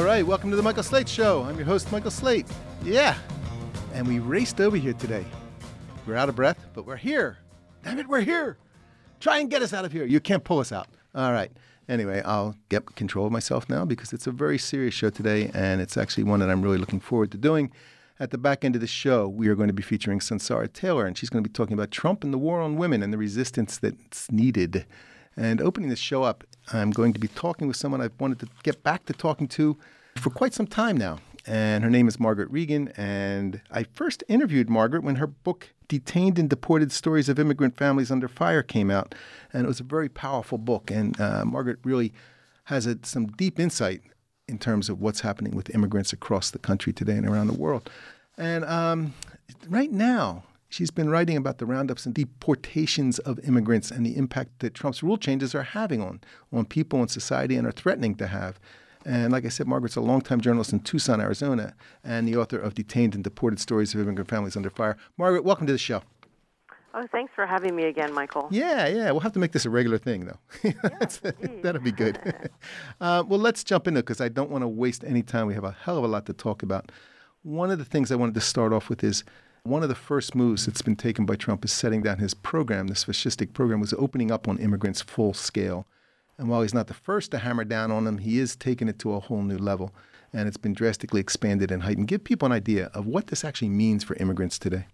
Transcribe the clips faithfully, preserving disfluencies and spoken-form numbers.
All right, welcome to the Michael Slate Show. I'm your host, Michael Slate. Yeah, and we raced over here today. We're out of breath, but we're here. Damn it, we're here. Try and get us out of here. You can't pull us out. All right. Anyway, I'll get control of myself now because it's a very serious show today, and it's actually one that I'm really looking forward to doing. At the back end of the show, we are going to be featuring Sunsara Taylor, and she's going to be talking about Trump and the war on women and the resistance that's needed. And opening this show up, I'm going to be talking with someone I've wanted to get back to talking to for quite some time now. And her name is Margaret Regan. And I first interviewed Margaret when her book, Detained and Deported Stories of Immigrant Families Under Fire, came out. And it was a very powerful book. And uh, Margaret really has a, some deep insight in terms of what's happening with immigrants across the country today and around the world. And um, right now, she's been writing about the roundups and deportations of immigrants and the impact that Trump's rule changes are having on, on people and society and are threatening to have. And like I said, Margaret's a longtime journalist in Tucson, Arizona, and the author of Detained and Deported Stories of Immigrant Families Under Fire. Margaret, welcome to the show. Oh, thanks for having me again, Michael. Yeah, yeah. We'll have to make this a regular thing, though. Yes, That'll be good. uh, well, let's jump into it because I don't want to waste any time. We have a hell of a lot to talk about. One of the things I wanted to start off with is one of the first moves that's been taken by Trump is setting down his program. This fascistic program was opening up on immigrants full scale. And while he's not the first to hammer down on them, he is taking it to a whole new level. And it's been drastically expanded and heightened. Give people an idea of what this actually means for immigrants today.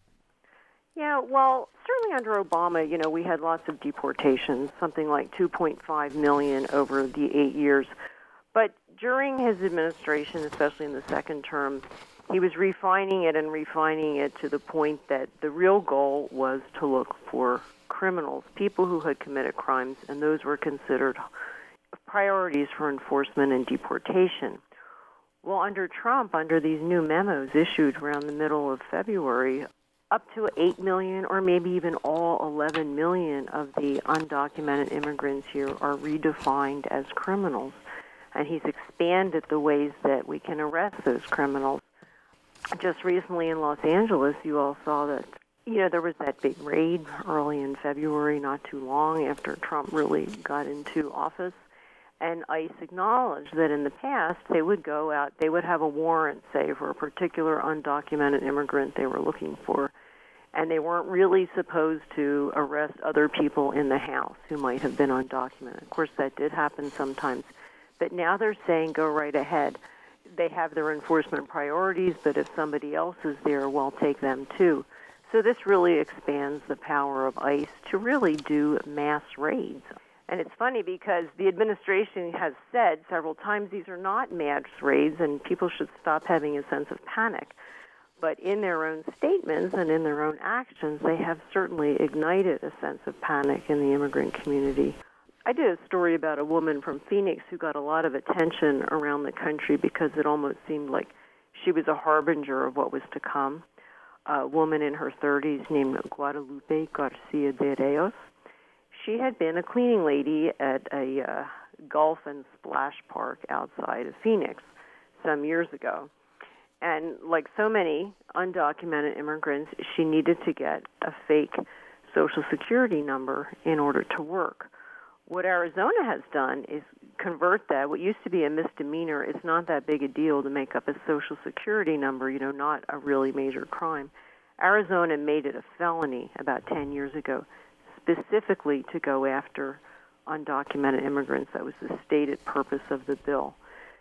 Yeah, well, certainly under Obama, you know, we had lots of deportations, something like two point five million over the eight years. But during his administration, especially in the second term, he was refining it and refining it to the point that the real goal was to look for criminals, people who had committed crimes, and those were considered priorities for enforcement and deportation. Well, under Trump, under these new memos issued around the middle of February, up to eight million or maybe even all eleven million of the undocumented immigrants here are redefined as criminals. And he's expanded the ways that we can arrest those criminals. Just recently in Los Angeles, you all saw that, you know, there was that big raid early in February, not too long after Trump really got into office. And ICE acknowledged that in the past, they would go out, they would have a warrant, say, for a particular undocumented immigrant they were looking for. And they weren't really supposed to arrest other people in the house who might have been undocumented. Of course, that did happen sometimes. But now they're saying go right ahead. They have their enforcement priorities, but if somebody else is there, well, take them too. So this really expands the power of ICE to really do mass raids. And it's funny because the administration has said several times these are not mass raids and people should stop having a sense of panic. But in their own statements and in their own actions, they have certainly ignited a sense of panic in the immigrant community. I did a story about a woman from Phoenix who got a lot of attention around the country because it almost seemed like she was a harbinger of what was to come. A woman in her thirties named Guadalupe Garcia de Reyes. She had been a cleaning lady at a uh, golf and splash park outside of Phoenix some years ago. And like so many undocumented immigrants, she needed to get a fake Social Security number in order to work. What Arizona has done is convert that. What used to be a misdemeanor, it's not that big a deal to make up a Social Security number, you know, not a really major crime. Arizona made it a felony about ten years ago, specifically to go after undocumented immigrants. That was the stated purpose of the bill.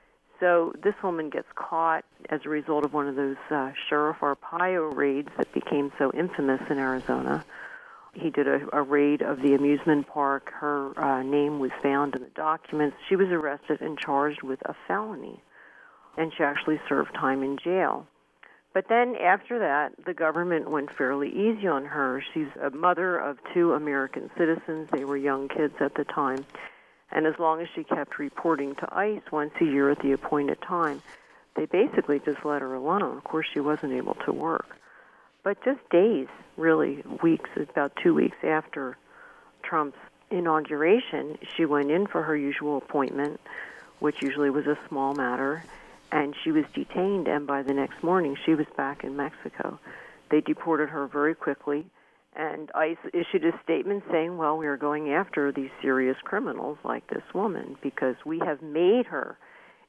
So this woman gets caught as a result of one of those uh, Sheriff Arpaio raids that became so infamous in Arizona. He did a, a raid of the amusement park. Her uh, name was found in the documents. She was arrested and charged with a felony, and she actually served time in jail. But then after that, the government went fairly easy on her. She's a mother of two American citizens. They were young kids at the time. And as long as she kept reporting to ICE once a year at the appointed time, they basically just let her alone. Of course, she wasn't able to work. But just days, really, weeks, about two weeks after Trump's inauguration, she went in for her usual appointment, which usually was a small matter, and she was detained, and by the next morning, she was back in Mexico. They deported her very quickly, and ICE issued a statement saying, well, we are going after these serious criminals like this woman because we have made her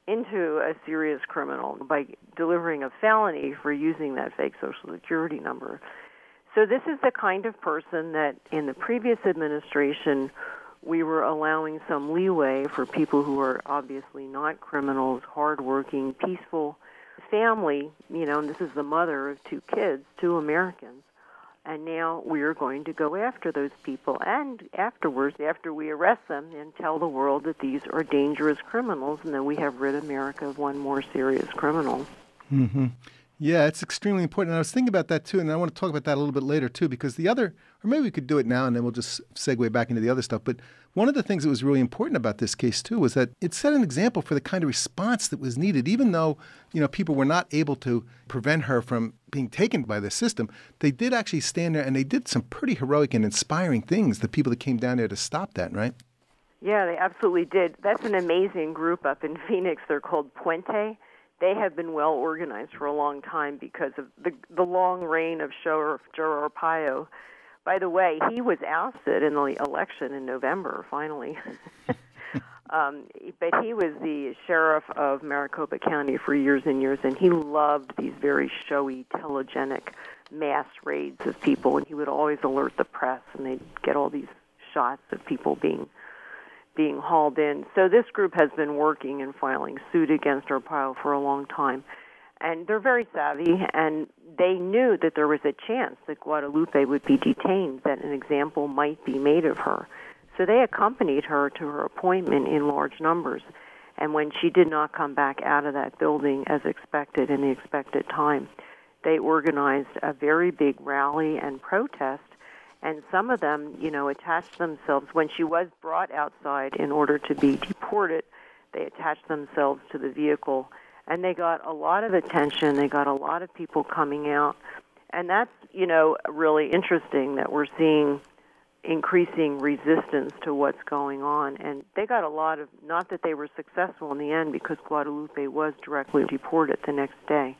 into a serious criminal by delivering a felony for using that fake Social Security number. So this is the kind of person that in the previous administration we were allowing some leeway for people who are obviously not criminals, hardworking, peaceful family, you know, and this is the mother of two kids, two Americans. And now we are going to go after those people, and afterwards, after we arrest them, and tell the world that these are dangerous criminals, and that we have rid America of one more serious criminal. Mm-hmm. Yeah, it's extremely important. And I was thinking about that, too, and I want to talk about that a little bit later, too, because the other, or maybe we could do it now, and then we'll just segue back into the other stuff. But one of the things that was really important about this case, too, was that it set an example for the kind of response that was needed. Even though, you know, people were not able to prevent her from being taken by the system, they did actually stand there, and they did some pretty heroic and inspiring things, the people that came down there to stop that, right? Yeah, they absolutely did. That's an amazing group up in Phoenix. They're called Puente. They have been well organized for a long time because of the the long reign of Sheriff Joe Arpaio. By the way, he was ousted in the election in November, finally. um, but he was the sheriff of Maricopa County for years and years, and he loved these very showy, telegenic mass raids of people, and he would always alert the press, and they'd get all these shots of people being being hauled in. So this group has been working and filing suit against Arpaio for a long time. And they're very savvy, and they knew that there was a chance that Guadalupe would be detained, that an example might be made of her. So they accompanied her to her appointment in large numbers. And when she did not come back out of that building as expected in the expected time, they organized a very big rally and protest. And some of them, you know, attached themselves. When she was brought outside in order to be deported, they attached themselves to the vehicle. And they got a lot of attention. They got a lot of people coming out. And that's, you know, really interesting that we're seeing increasing resistance to what's going on. And they got a lot of, not that they were successful in the end because Guadalupe was directly deported the next day,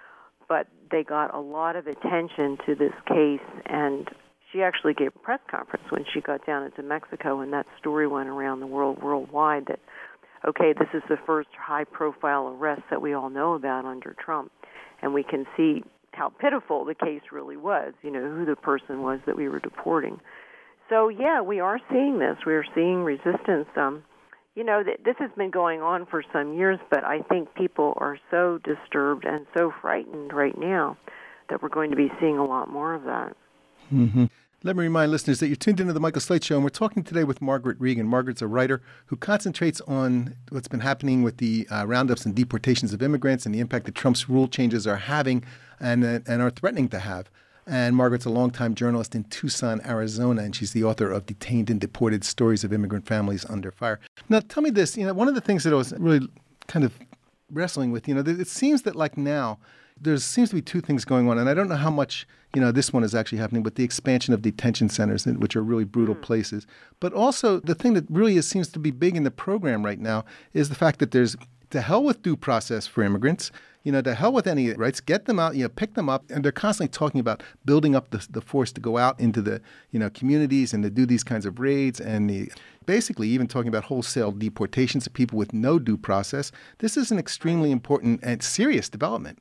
but they got a lot of attention to this case. And she actually gave a press conference when she got down into Mexico, and that story went around the world worldwide that, okay, this is the first high-profile arrest that we all know about under Trump, and we can see how pitiful the case really was, you know, who the person was that we were deporting. So, yeah, we are seeing this. We are seeing resistance. Um, you know, th- this has been going on for some years, but I think people are so disturbed and so frightened right now that we're going to be seeing a lot more of that. Mm-hmm. Let me remind listeners that you're tuned into the Michael Slate Show, and we're talking today with Margaret Regan. Margaret's a writer who concentrates on what's been happening with the uh, roundups and deportations of immigrants and the impact that Trump's rule changes are having and, uh, and are threatening to have. And Margaret's a longtime journalist in Tucson, Arizona, and she's the author of Detained and Deported: Stories of Immigrant Families Under Fire. Now, tell me this, you know, one of the things that I was really kind of wrestling with, you know, it seems that like now, there seems to be two things going on, and I don't know how much, you know, this one is actually happening, but the expansion of detention centers, which are really brutal mm. places. But also the thing that really is, seems to be big in the program right now is the fact that there's to hell with due process for immigrants, you know, to hell with any rights, get them out, you know, pick them up. And they're constantly talking about building up the, the force to go out into the, you know, communities and to do these kinds of raids and the, basically even talking about wholesale deportations of people with no due process. This is an extremely important and serious development.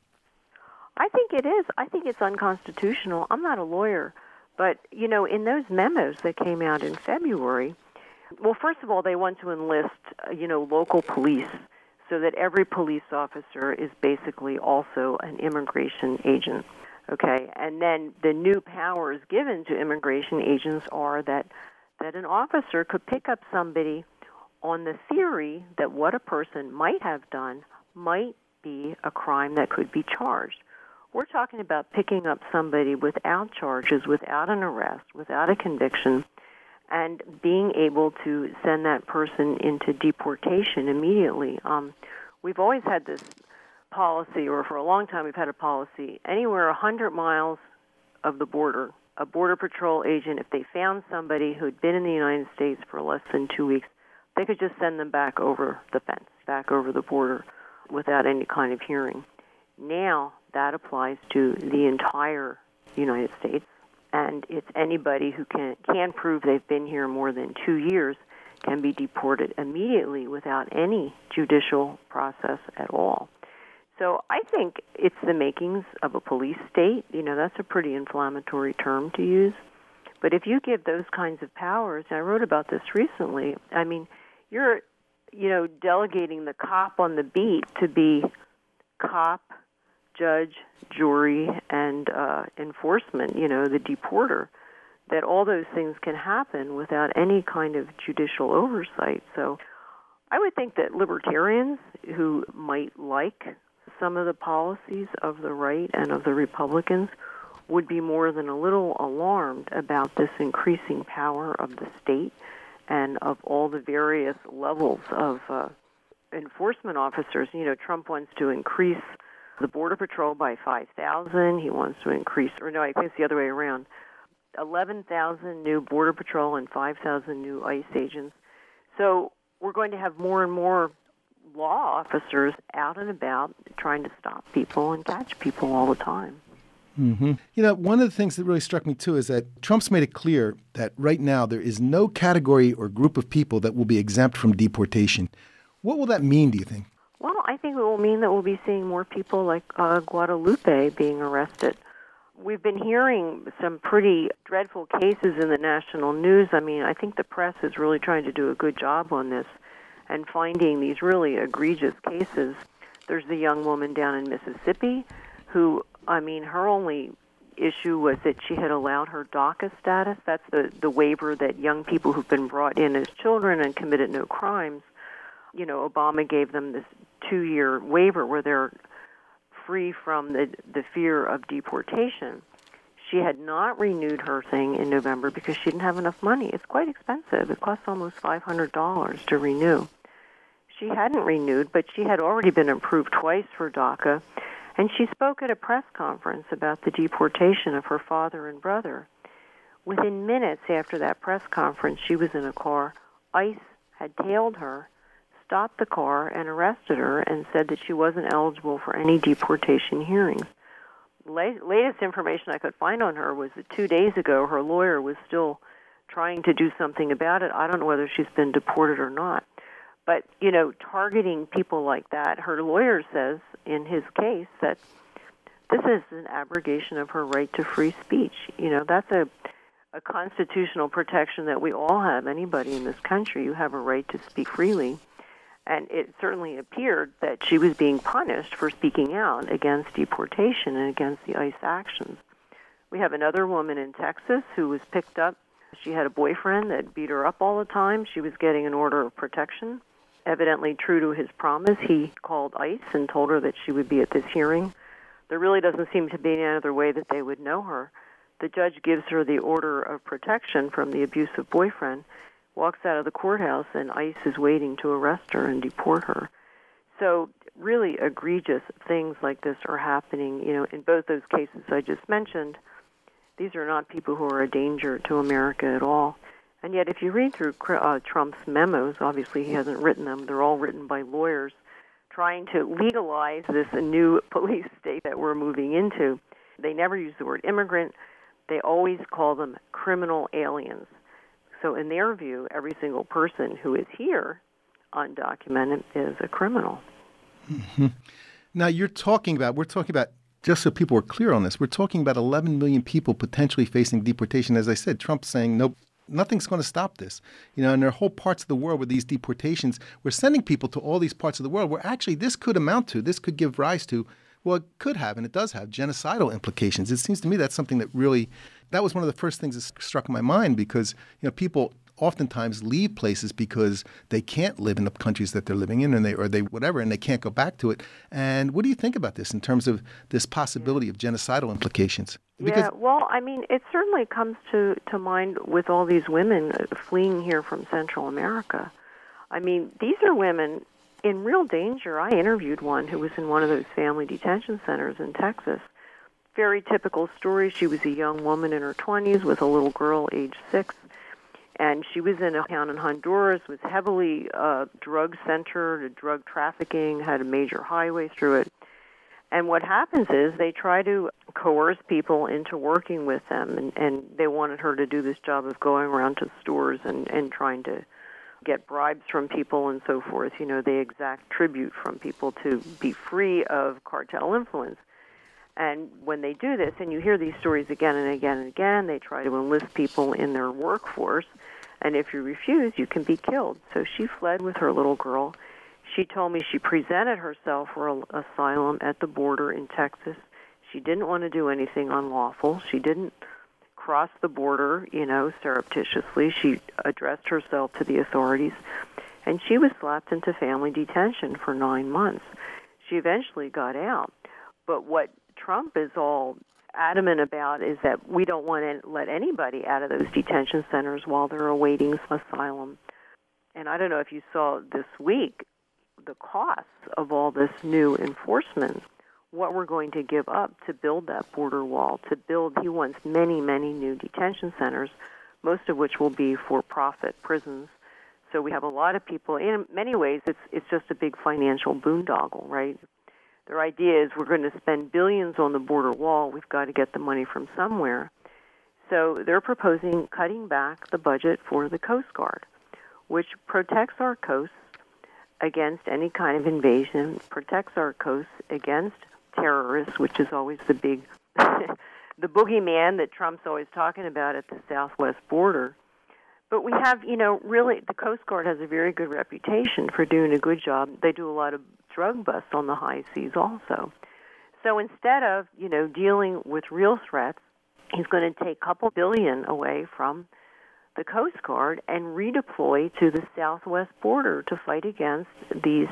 I think it is. I think it's unconstitutional. I'm not a lawyer, but, you know, in those memos that came out in February, well, first of all, they want to enlist, uh, you know, local police so that every police officer is basically also an immigration agent, okay? And then the new powers given to immigration agents are that, that an officer could pick up somebody on the theory that what a person might have done might be a crime that could be charged. We're talking about picking up somebody without charges, without an arrest, without a conviction, and being able to send that person into deportation immediately. Um, we've always had this policy, or for a long time we've had a policy, anywhere one hundred miles of the border, a Border Patrol agent, if they found somebody who'd been in the United States for less than two weeks, they could just send them back over the fence, back over the border without any kind of hearing. Now, that applies to the entire United States, and it's anybody who can can prove they've been here more than two years can be deported immediately without any judicial process at all. So I think it's the makings of a police state. You know, that's a pretty inflammatory term to use. But if you give those kinds of powers, and I wrote about this recently, I mean, you're, you know, delegating the cop on the beat to be cop, judge, jury, and uh, enforcement, you know, the deporter, that all those things can happen without any kind of judicial oversight. So I would think that libertarians who might like some of the policies of the right and of the Republicans would be more than a little alarmed about this increasing power of the state and of all the various levels of uh, enforcement officers. You know, Trump wants to increase the Border Patrol by five thousand. He wants to increase, or no, I think it's the other way around, eleven thousand new Border Patrol and five thousand new ICE agents. So we're going to have more and more law officers out and about trying to stop people and catch people all the time. Mm-hmm. You know, one of the things that really struck me, too, is that Trump's made it clear that right now there is no category or group of people that will be exempt from deportation. What will that mean, do you think? Well, I think it will mean that we'll be seeing more people like uh, Guadalupe being arrested. We've been hearing some pretty dreadful cases in the national news. I mean, I think the press is really trying to do a good job on this and finding these really egregious cases. There's the young woman down in Mississippi who, I mean, her only issue was that she had allowed her DACA status. That's the, the waiver that young people who've been brought in as children and committed no crimes, you know, Obama gave them this two-year waiver where they're free from the, the fear of deportation. She had not renewed her thing in November because she didn't have enough money. It's quite expensive. It costs almost five hundred dollars to renew. She hadn't renewed, but she had already been approved twice for DACA, and she spoke at a press conference about the deportation of her father and brother. Within minutes after that press conference, she was in a car. ICE had tailed her, stopped the car, and arrested her and said that she wasn't eligible for any deportation hearings. Late, latest information I could find on her was that two days ago her lawyer was still trying to do something about it. I don't know whether she's been deported or not. But, you know, targeting people like that, her lawyer says in his case that this is an abrogation of her right to free speech. You know, that's a, a constitutional protection that we all have. Anybody in this country, you have a right to speak freely. And it certainly appeared that she was being punished for speaking out against deportation and against the ICE actions. We have another woman in Texas who was picked up. She had a boyfriend that beat her up all the time. She was getting an order of protection. Evidently true to his promise, he called ICE and told her that she would be at this hearing. There really doesn't seem to be any other way that they would know her. The judge gives her the order of protection from the abusive boyfriend, walks out of the courthouse, and ICE is waiting to arrest her and deport her. So really egregious things like this are happening, you know, in both those cases I just mentioned. These are not people who are a danger to America at all. And yet if you read through uh, Trump's memos, obviously he hasn't written them, they're all written by lawyers, trying to legalize this new police state that we're moving into. They never use the word immigrant. They always call them criminal aliens. So in their view, every single person who is here undocumented is a criminal. Mm-hmm. Now you're talking about, we're talking about, just so people are clear on this, we're talking about eleven million people potentially facing deportation. As I said, Trump's saying, nope, nothing's going to stop this. You know, and there are whole parts of the world where these deportations, we're sending people to all these parts of the world where actually this could amount to, this could give rise to, well, it could have, and it does have, genocidal implications. It seems to me that's something that really, that was one of the first things that struck my mind because, you know, people oftentimes leave places because they can't live in the countries that they're living in, and they or they whatever, and they can't go back to it. And what do you think about this in terms of this possibility of genocidal implications? Because, yeah, well, I mean, it certainly comes to, to mind with all these women fleeing here from Central America. I mean, these are women in real danger. I interviewed one who was in one of those family detention centers in Texas. Very typical story. She was a young woman in her twenties with a little girl age six. And she was in a town in Honduras, was heavily uh, drug-centered, drug trafficking, had a major highway through it. And what happens is they try to coerce people into working with them, and, and they wanted her to do this job of going around to stores and, and trying to get bribes from people and so forth. You know, they exact tribute from people to be free of cartel influence. And when they do this, and you hear these stories again and again and again, they try to enlist people in their workforce, and if you refuse, you can be killed. So she fled with her little girl. She told me she presented herself for asylum at the border in Texas. She didn't want to do anything unlawful. She didn't cross the border, you know, surreptitiously. She addressed herself to the authorities, and she was slapped into family detention for nine months. She eventually got out. But what Trump is all adamant about is that we don't want to let anybody out of those detention centers while they're awaiting asylum. And I don't know if you saw this week the costs of all this new enforcement, what we're going to give up to build that border wall, to build, he wants many, many new detention centers, most of which will be for-profit prisons. So we have a lot of people, in many ways, it's it's just a big financial boondoggle, right? Their idea is we're going to spend billions on the border wall. We've got to get the money from somewhere. So they're proposing cutting back the budget for the Coast Guard, which protects our coasts against any kind of invasion, protects our coasts against terrorists, which is always the big, the boogeyman that Trump's always talking about at the southwest border. But we have, you know, really, the Coast Guard has a very good reputation for doing a good job. They do a lot of drug busts on the high seas also. So instead of, you know, dealing with real threats, he's going to take a couple billion away from the Coast Guard and redeploy to the southwest border to fight against these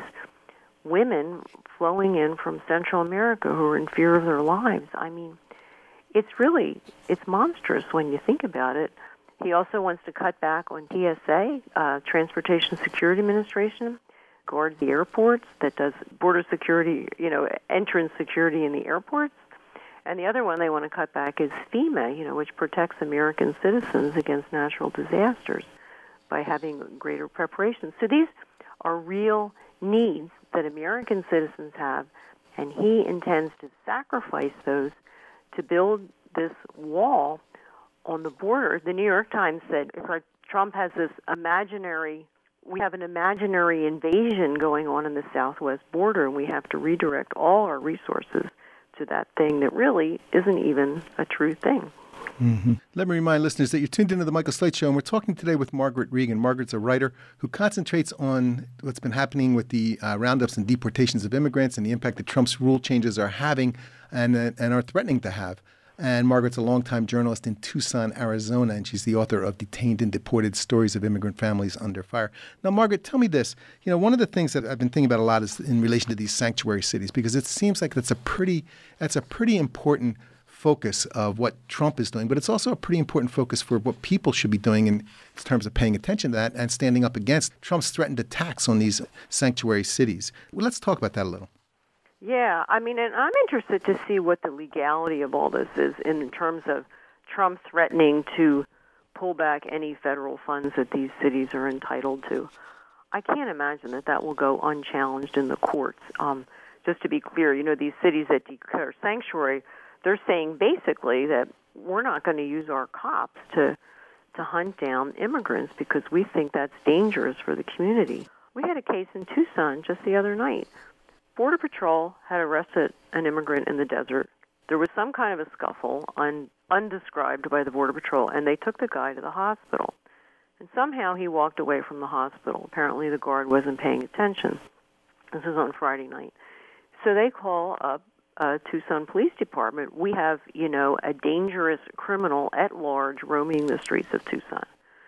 women flowing in from Central America who are in fear of their lives. I mean, it's really, it's monstrous when you think about it. He also wants to cut back on T S A, uh, Transportation Security Administration, guards the airports, that does border security, you know, entrance security in the airports. And the other one they want to cut back is FEMA, you know, which protects American citizens against natural disasters by having greater preparation. So these are real needs that American citizens have, and he intends to sacrifice those to build this wall on the border. The New York Times said it's like Trump has this imaginary, we have an imaginary invasion going on in the southwest border, and we have to redirect all our resources to that thing that really isn't even a true thing. Mm-hmm. Let me remind listeners that you're tuned into the Michael Slate Show, and we're talking today with Margaret Regan. Margaret's a writer who concentrates on what's been happening with the uh, roundups and deportations of immigrants and the impact that Trump's rule changes are having and, uh, and are threatening to have. And Margaret's a longtime journalist in Tucson, Arizona, and she's the author of Detained and Deported: Stories of Immigrant Families Under Fire. Now, Margaret, tell me this. You know, one of the things that I've been thinking about a lot is in relation to these sanctuary cities, because it seems like that's a pretty that's a pretty important focus of what Trump is doing, but it's also a pretty important focus for what people should be doing in terms of paying attention to that and standing up against Trump's threatened attacks on these sanctuary cities. Well, let's talk about that a little. Yeah, I mean, and I'm interested to see what the legality of all this is in terms of Trump threatening to pull back any federal funds that these cities are entitled to. I can't imagine that that will go unchallenged in the courts. Um, just to be clear, you know, these cities that declare sanctuary, they're saying basically that we're not going to use our cops to to hunt down immigrants because we think that's dangerous for the community. We had a case in Tucson just the other night. Border Patrol had arrested an immigrant in the desert. There was some kind of a scuffle, un, undescribed by the Border Patrol, and they took the guy to the hospital. And somehow he walked away from the hospital. Apparently the guard wasn't paying attention. This was on Friday night. So they call up uh, Tucson Police Department. We have, you know, a dangerous criminal at large roaming the streets of Tucson.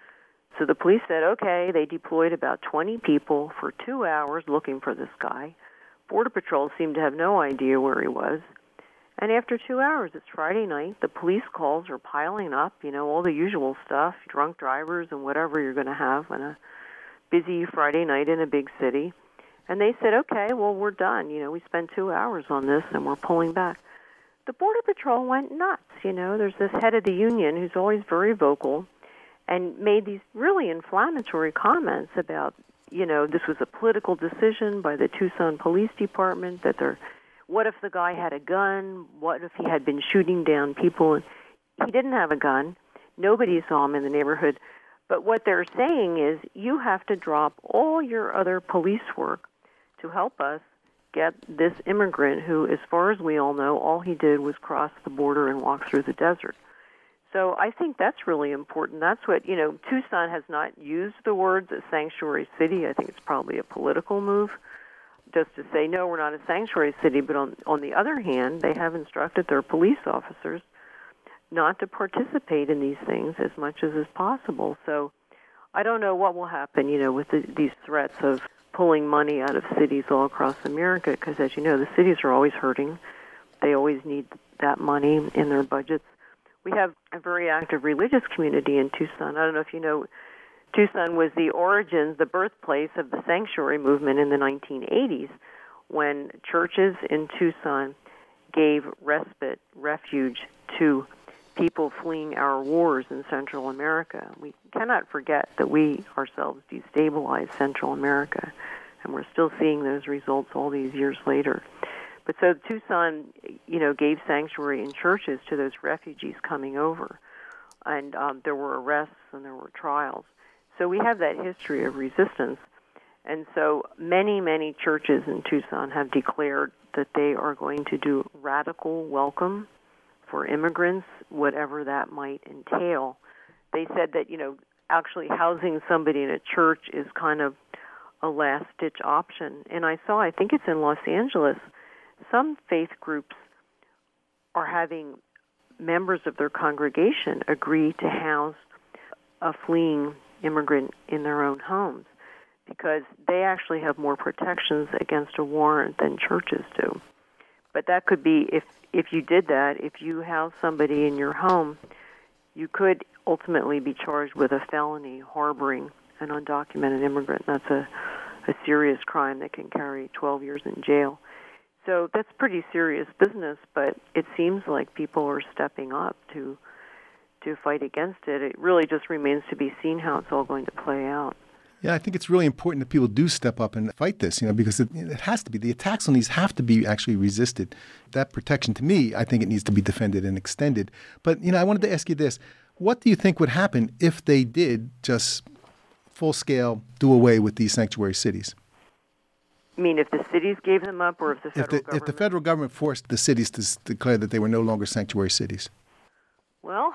So the police said, okay, they deployed about twenty people for two hours looking for this guy. Border Patrol seemed to have no idea where he was. And after two hours, it's Friday night, the police calls are piling up, you know, all the usual stuff, drunk drivers and whatever you're going to have on a busy Friday night in a big city. And they said, okay, well, we're done. You know, we spent two hours on this and we're pulling back. The Border Patrol went nuts, you know. There's this head of the union who's always very vocal and made these really inflammatory comments about, you know, this was a political decision by the Tucson Police Department, that they're, what if the guy had a gun? What if he had been shooting down people? He didn't have a gun. Nobody saw him in the neighborhood. But what they're saying is you have to drop all your other police work to help us get this immigrant who, as far as we all know, all he did was cross the border and walk through the desert. So I think that's really important. That's what, you know, Tucson has not used the words a sanctuary city. I think it's probably a political move just to say, no, we're not a sanctuary city. But on, on the other hand, they have instructed their police officers not to participate in these things as much as is possible. So I don't know what will happen, you know, with the, these threats of pulling money out of cities all across America, because as you know, the cities are always hurting. They always need that money in their budgets. We have a very active religious community in Tucson. I don't know if you know, Tucson was the origins, the birthplace of the sanctuary movement in the nineteen eighties, when churches in Tucson gave respite, refuge to people fleeing our wars in Central America. We cannot forget that we ourselves destabilized Central America, and we're still seeing those results all these years later. But so Tucson, you know, gave sanctuary in churches to those refugees coming over, and um, there were arrests and there were trials. So we have that history of resistance, and so many, many churches in Tucson have declared that they are going to do radical welcome for immigrants, whatever that might entail. They said that, you know, actually housing somebody in a church is kind of a last-ditch option. And I saw, I think it's in Los Angeles, some faith groups are having members of their congregation agree to house a fleeing immigrant in their own homes because they actually have more protections against a warrant than churches do. But that could be, if if you did that, if you house somebody in your home, you could ultimately be charged with a felony harboring an undocumented immigrant. That's a, a serious crime that can carry twelve years in jail. So that's pretty serious business, but it seems like people are stepping up to to fight against it. It really just remains to be seen how it's all going to play out. Yeah, I think it's really important that people do step up and fight this, you know, because it, it has to be. The attacks on these have to be actually resisted. That protection, to me, I think it needs to be defended and extended. But, you know, I wanted to ask you this. What do you think would happen if they did just full-scale do away with these sanctuary cities? You mean if the cities gave them up, or if the federal if the, government? If the federal government forced the cities to s- declare that they were no longer sanctuary cities? Well,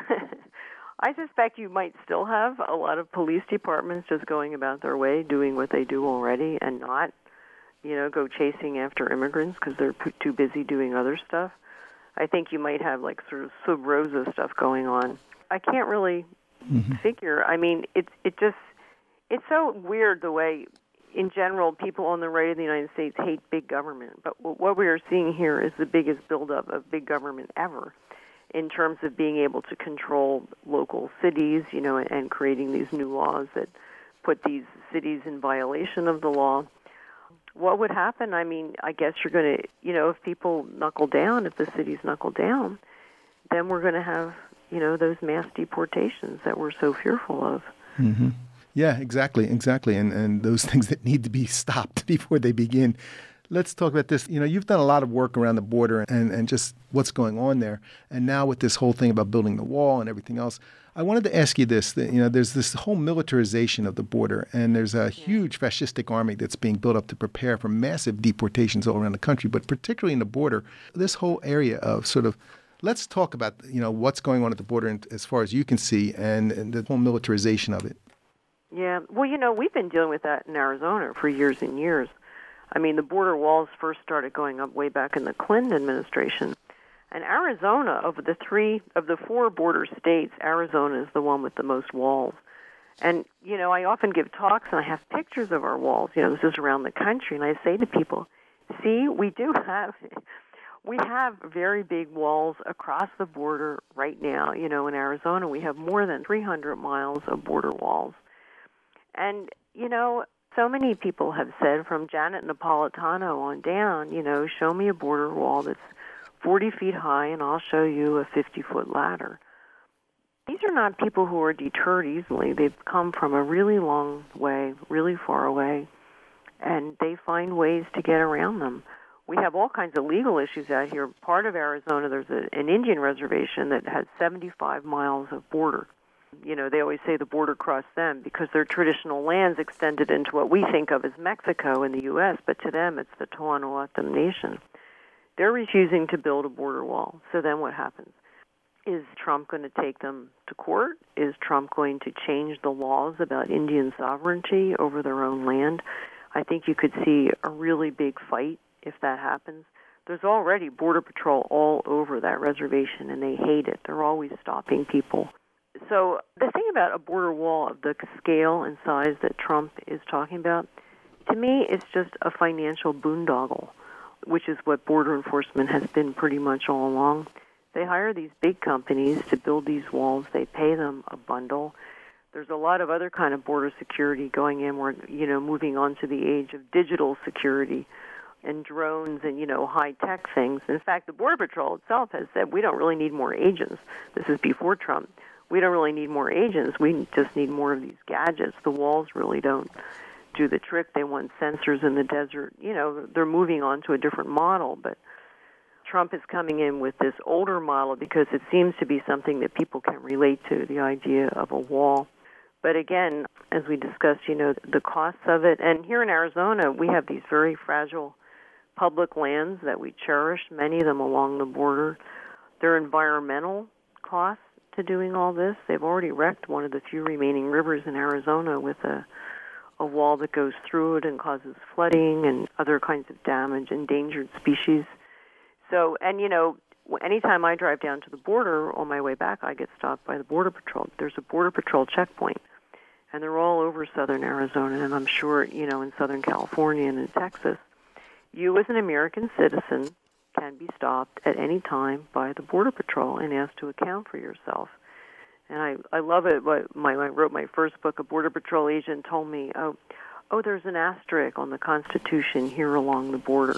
I suspect you might still have a lot of police departments just going about their way, doing what they do already, and not, you know, go chasing after immigrants because they're p- too busy doing other stuff. I think you might have like sort of sub rosa stuff going on. I can't really mm-hmm. figure. I mean, it's it just it's so weird the way, in general, people on the right of the United States hate big government. But what we are seeing here is the biggest buildup of big government ever, in terms of being able to control local cities, you know, and creating these new laws that put these cities in violation of the law. What would happen? I mean, I guess you're going to, you know, if people knuckle down, if the cities knuckle down, then we're going to have, you know, those mass deportations that we're so fearful of. Mm-hmm. Yeah, exactly, exactly. And, and those things that need to be stopped before they begin. Let's talk about this. You know, you've done a lot of work around the border and, and just what's going on there. And now with this whole thing about building the wall and everything else, I wanted to ask you this. That, you know, there's this whole militarization of the border, and there's a huge fascistic army that's being built up to prepare for massive deportations all around the country, but particularly in the border. This whole area of sort of, let's talk about, you know, what's going on at the border as far as you can see, and, and the whole militarization of it. Yeah. Well, you know, we've been dealing with that in Arizona for years and years. I mean, the border walls first started going up way back in the Clinton administration. And Arizona, of the three, of the four border states, Arizona is the one with the most walls. And, you know, I often give talks and I have pictures of our walls. You know, this is around the country. And I say to people, see, we do have, we have very big walls across the border right now. You know, in Arizona, we have more than three hundred miles of border walls. And, you know, so many people have said, from Janet Napolitano on down, you know, show me a border wall that's forty feet high and I'll show you a fifty-foot ladder. These are not people who are deterred easily. They've come from a really long way, really far away, and they find ways to get around them. We have all kinds of legal issues out here. Part of Arizona, there's a, an Indian reservation that has seventy-five miles of border. You know, they always say the border crossed them because their traditional lands extended into what we think of as Mexico in the U S, but to them it's the Tohono-O'odham Nation. They're refusing to build a border wall. So then what happens? Is Trump going to take them to court? Is Trump going to change the laws about Indian sovereignty over their own land? I think you could see a really big fight if that happens. There's already Border Patrol all over that reservation, and they hate it. They're always stopping people. So the thing about a border wall of the scale and size that Trump is talking about, to me, it's just a financial boondoggle, which is what border enforcement has been pretty much all along. They hire these big companies to build these walls. They pay them a bundle. There's a lot of other kind of border security going in. We're, you know, moving on to the age of digital security and drones and, you know, high-tech things. In fact, the Border Patrol itself has said we don't really need more agents. This is before Trump. We don't really need more agents. We just need more of these gadgets. The walls really don't do the trick. They want sensors in the desert. You know, they're moving on to a different model, but Trump is coming in with this older model because it seems to be something that people can relate to, the idea of a wall. But again, as we discussed, you know, the costs of it. And here in Arizona, we have these very fragile public lands that we cherish, many of them along the border. There are environmental costs to doing all this. They've already wrecked one of the few remaining rivers in Arizona with a, a wall that goes through it and causes flooding and other kinds of damage, endangered species. So, and you know, anytime I drive down to the border on my way back, I get stopped by the Border Patrol. There's a Border Patrol checkpoint, and they're all over southern Arizona, and I'm sure, you know, in Southern California and in Texas. You as an American citizen can be stopped at any time by the Border Patrol and asked to account for yourself. And I, I love it. What my, I wrote my first book, a Border Patrol agent told me, oh, oh, there's an asterisk on the Constitution here along the border.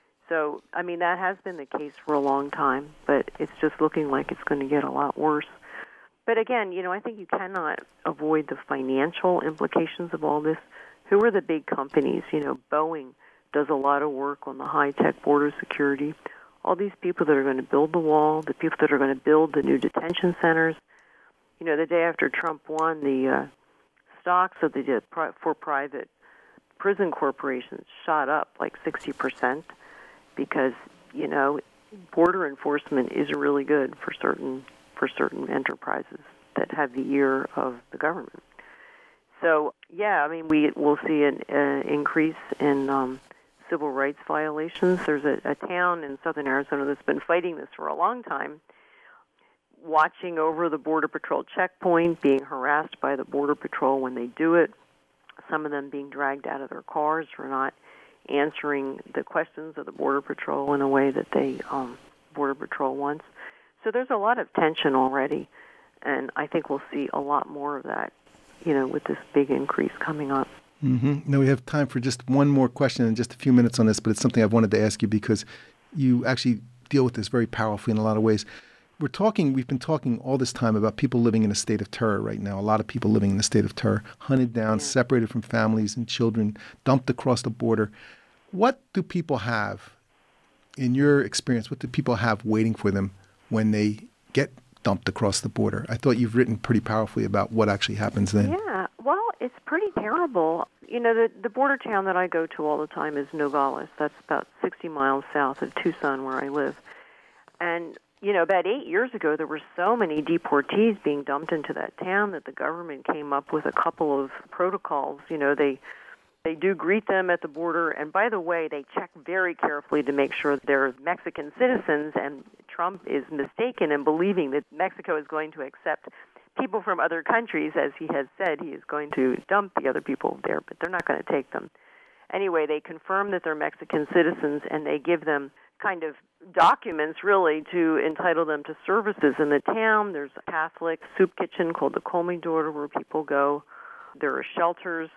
So, I mean, that has been the case for a long time, but it's just looking like it's going to get a lot worse. But again, you know, I think you cannot avoid the financial implications of all this. Who are the big companies? You know, Boeing does a lot of work on the high-tech border security. All these people that are going to build the wall, the people that are going to build the new detention centers. You know, the day after Trump won, the uh, stocks of the uh, for private prison corporations shot up like sixty percent. Because, you know, border enforcement is really good for certain for certain enterprises that have the ear of the government. So, yeah, I mean, we will see an uh, increase in um, civil rights violations. There's a, a town in southern Arizona that's been fighting this for a long time, watching over the Border Patrol checkpoint, being harassed by the Border Patrol when they do it, some of them being dragged out of their cars for not answering the questions of the Border Patrol in a way that they um, Border Patrol wants. So there's a lot of tension already, and I think we'll see a lot more of that, you know, with this big increase coming up. Mm-hmm. Now we have time for just one more question and just a few minutes on this, but it's something I've wanted to ask you because you actually deal with this very powerfully in a lot of ways. We're talking, we've been talking all this time about people living in a state of terror right now. A lot of people living in a state of terror, hunted down, yeah. separated from families and children, dumped across the border. What do people have, in your experience, what do people have waiting for them when they get dumped across the border? I thought you've written pretty powerfully about what actually happens then. Yeah, well, it's pretty terrible. You know, the, the border town that I go to all the time is Nogales. That's about sixty miles south of Tucson, where I live. And, you know, about eight years ago, there were so many deportees being dumped into that town that the government came up with a couple of protocols. You know, they... They do greet them at the border, and by the way, they check very carefully to make sure they're Mexican citizens, and Trump is mistaken in believing that Mexico is going to accept people from other countries. As he has said, he is going to dump the other people there, but they're not going to take them. Anyway, they confirm that they're Mexican citizens, and they give them kind of documents, really, to entitle them to services in the town. There's a Catholic soup kitchen called the Comedor where people go. There are shelters.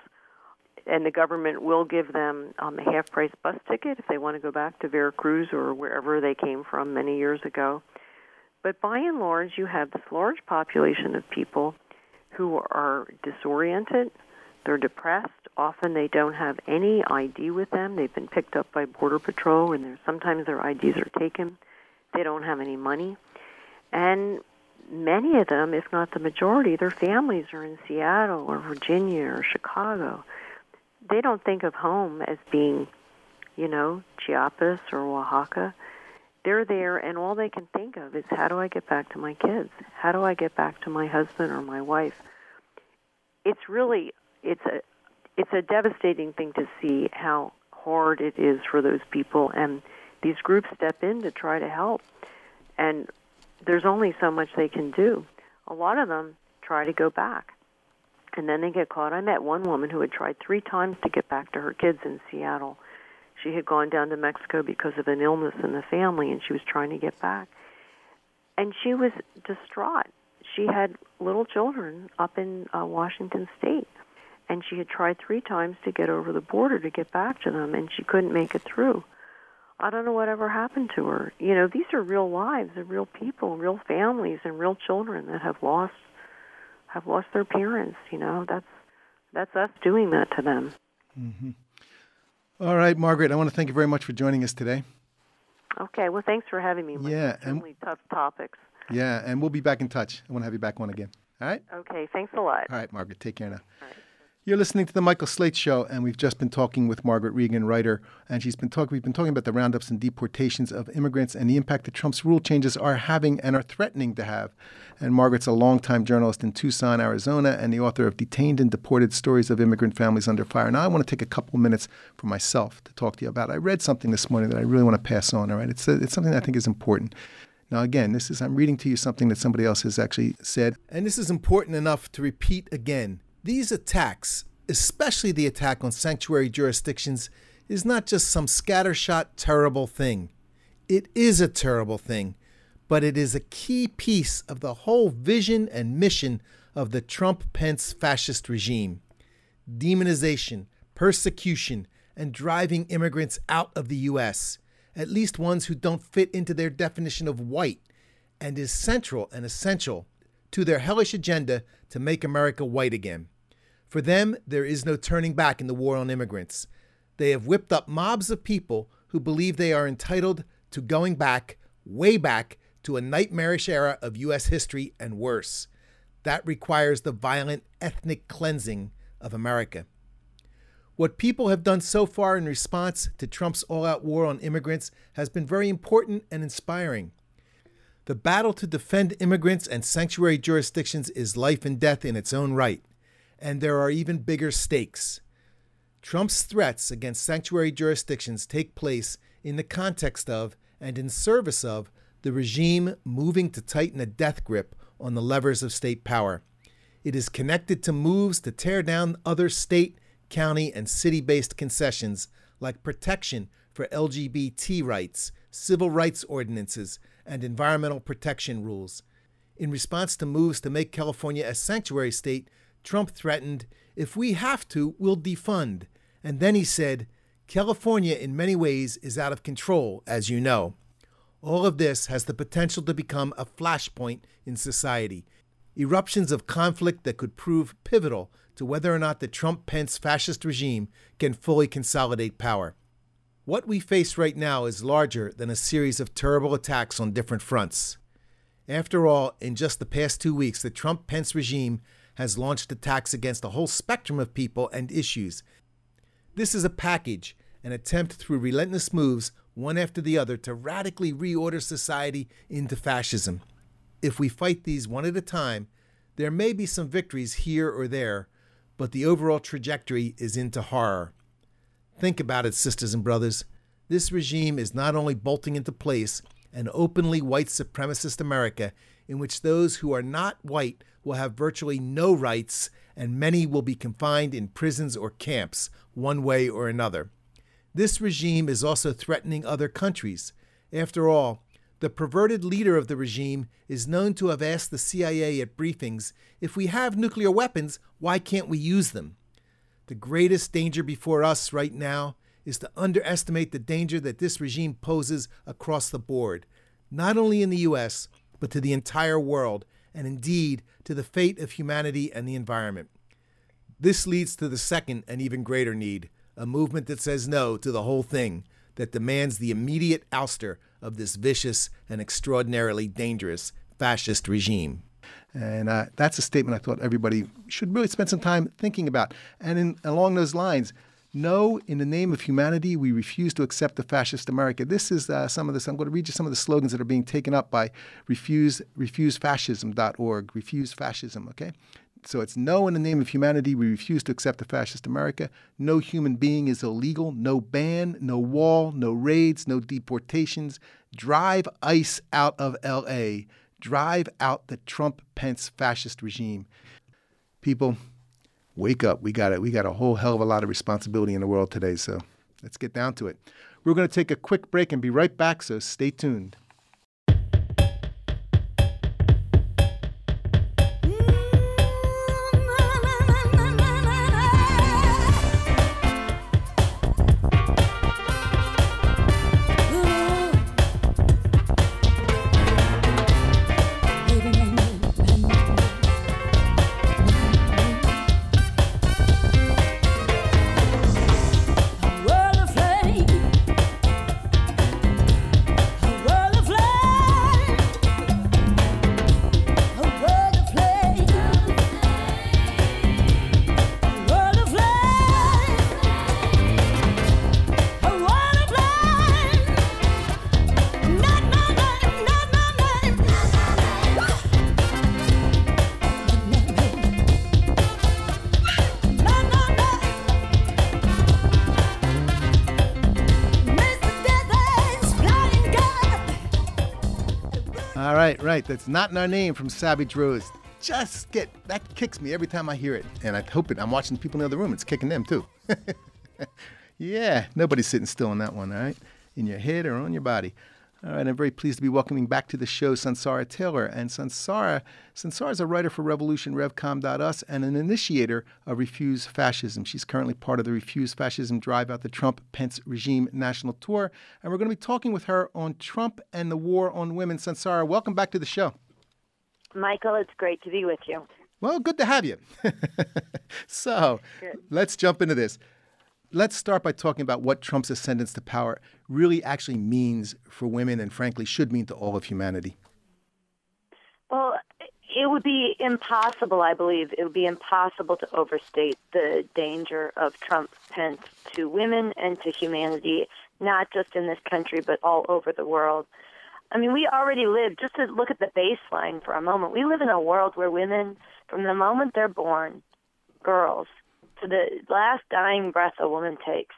And the government will give them um, a half-price bus ticket if they want to go back to Veracruz or wherever they came from many years ago. But by and large, you have this large population of people who are disoriented. They're depressed. Often they don't have any I D with them. They've been picked up by Border Patrol, and sometimes their I Ds are taken. They don't have any money. And many of them, if not the majority, their families are in Seattle or Virginia or Chicago. They don't think of home as being, you know, Chiapas or Oaxaca. They're there, and all they can think of is, how do I get back to my kids? How do I get back to my husband or my wife? It's really, it's a, it's a devastating thing to see how hard it is for those people, and these groups step in to try to help. And there's only so much they can do. A lot of them try to go back, and then they get caught. I met one woman who had tried three times to get back to her kids in Seattle. She had gone down to Mexico because of an illness in the family, and she was trying to get back. And she was distraught. She had little children up in uh, Washington State, and she had tried three times to get over the border to get back to them, and she couldn't make it through. I don't know whatever happened to her. You know, these are real lives of real people, real families, and real children that have lost have lost their parents. You know, that's that's us doing that to them. Mm-hmm. All right, Margaret, I want to thank you very much for joining us today. Okay, well, thanks for having me. Yeah, and really tough topics. Yeah, and we'll be back in touch. I want to have you back on again. All right? Okay, thanks a lot. All right, Margaret, take care now. All right. You're listening to the Michael Slate Show, and we've just been talking with Margaret Regan, writer, and she's been talking. We've been talking about the roundups and deportations of immigrants and the impact that Trump's rule changes are having and are threatening to have. And Margaret's a longtime journalist in Tucson, Arizona, and the author of Detained and Deported: Stories of Immigrant Families Under Fire. Now, I want to take a couple minutes for myself to talk to you about. I read something this morning that I really want to pass on. All right, it's a, it's something that I think is important. Now, again, this is I'm reading to you something that somebody else has actually said, and this is important enough to repeat again. These attacks, especially the attack on sanctuary jurisdictions, is not just some scattershot terrible thing. It is a terrible thing, but it is a key piece of the whole vision and mission of the Trump-Pence fascist regime. Demonization, persecution, and driving immigrants out of the U S, at least ones who don't fit into their definition of white, and is central and essential to their hellish agenda to make America white again. For them, there is no turning back in the war on immigrants. They have whipped up mobs of people who believe they are entitled to going back, way back, to a nightmarish era of U S history and worse. That requires the violent ethnic cleansing of America. What people have done so far in response to Trump's all-out war on immigrants has been very important and inspiring. The battle to defend immigrants and sanctuary jurisdictions is life and death in its own right. And there are even bigger stakes. Trump's threats against sanctuary jurisdictions take place in the context of and in service of the regime moving to tighten a death grip on the levers of state power. It is connected to moves to tear down other state, county, and city-based concessions like protection for L G B T rights, civil rights ordinances, and environmental protection rules. In response to moves to make California a sanctuary state, Trump threatened, if we have to, we'll defund. And then he said, California in many ways is out of control, as you know. All of this has the potential to become a flashpoint in society. Eruptions of conflict that could prove pivotal to whether or not the Trump-Pence fascist regime can fully consolidate power. What we face right now is larger than a series of terrible attacks on different fronts. After all, in just the past two weeks, the Trump-Pence regime has launched attacks against a whole spectrum of people and issues. This is a package, an attempt through relentless moves, one after the other, to radically reorder society into fascism. If we fight these one at a time, there may be some victories here or there, but the overall trajectory is into horror. Think about it, sisters and brothers. This regime is not only bolting into place an openly white supremacist America in which those who are not white will have virtually no rights, and many will be confined in prisons or camps, one way or another. This regime is also threatening other countries. After all, the perverted leader of the regime is known to have asked the C I A at briefings, if we have nuclear weapons, why can't we use them? The greatest danger before us right now is to underestimate the danger that this regime poses across the board, not only in the U S, but to the entire world, and indeed to the fate of humanity and the environment. This leads to the second and even greater need, a movement that says no to the whole thing, that demands the immediate ouster of this vicious and extraordinarily dangerous fascist regime. And uh, that's a statement I thought everybody should really spend some time thinking about. And in, along those lines, no, in the name of humanity, we refuse to accept the fascist America. This is uh, some of this. I'm going to read you some of the slogans that are being taken up by refuse, refuse fascism dot org, Refuse Fascism, okay? So it's no, in the name of humanity, we refuse to accept the fascist America. No human being is illegal. No ban, no wall, no raids, no deportations. Drive ICE out of L A. Drive out the Trump-Pence fascist regime. People, wake up. We got it. We got a whole hell of a lot of responsibility in the world today, so let's get down to it. We're going to take a quick break and be right back, so stay tuned. All right, right. That's Not in Our Name from Savage Rose. Just get, that kicks me every time I hear it. And I hope it, I'm watching people in the other room. It's kicking them too. Yeah, nobody's sitting still on that one, all right? In your head or on your body. All right, I'm very pleased to be welcoming back to the show Sunsara Taylor. And Sunsara, Sunsara is a writer for Revolution Revcom dot U S and an initiator of Refuse Fascism. She's currently part of the Refuse Fascism Drive Out the Trump-Pence Regime National Tour. And we're going to be talking with her on Trump and the war on women. Sunsara, welcome back to the show. Michael, it's great to be with you. Well, good to have you. So Good. Let's jump into this. Let's start by talking about what Trump's ascendance to power really actually means for women and, frankly, should mean to all of humanity. Well, it would be impossible, I believe, it would be impossible to overstate the danger of Trump-Pence to women and to humanity, not just in this country, but all over the world. I mean, we already live, just to look at the baseline for a moment, we live in a world where women, from the moment they're born, girls, to the last dying breath a woman takes,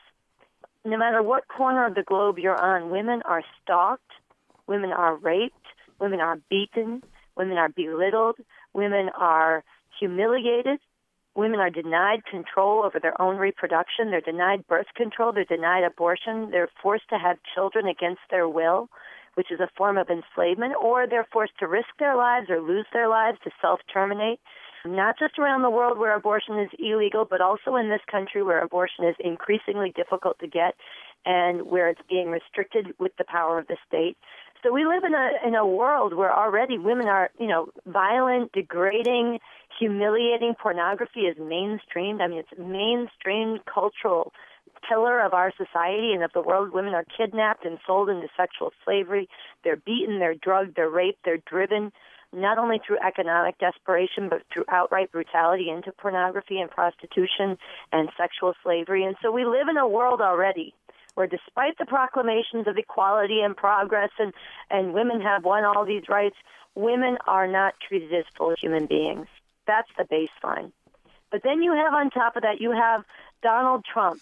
no matter what corner of the globe you're on, women are stalked, women are raped, women are beaten, women are belittled, women are humiliated, women are denied control over their own reproduction, they're denied birth control, they're denied abortion, they're forced to have children against their will, which is a form of enslavement, or they're forced to risk their lives or lose their lives to self-terminate. Not just around the world where abortion is illegal, but also in this country where abortion is increasingly difficult to get and where it's being restricted with the power of the state. So we live in a in a world where already women are, you know, violent, degrading, humiliating. Pornography is mainstreamed. I mean, it's a mainstreamed cultural pillar of our society and of the world. Women are kidnapped and sold into sexual slavery. They're beaten, they're drugged, they're raped, they're driven not only through economic desperation, but through outright brutality into pornography and prostitution and sexual slavery. And so we live in a world already where despite the proclamations of equality and progress and, and women have won all these rights, women are not treated as full human beings. That's the baseline. But then you have on top of that, you have Donald Trump,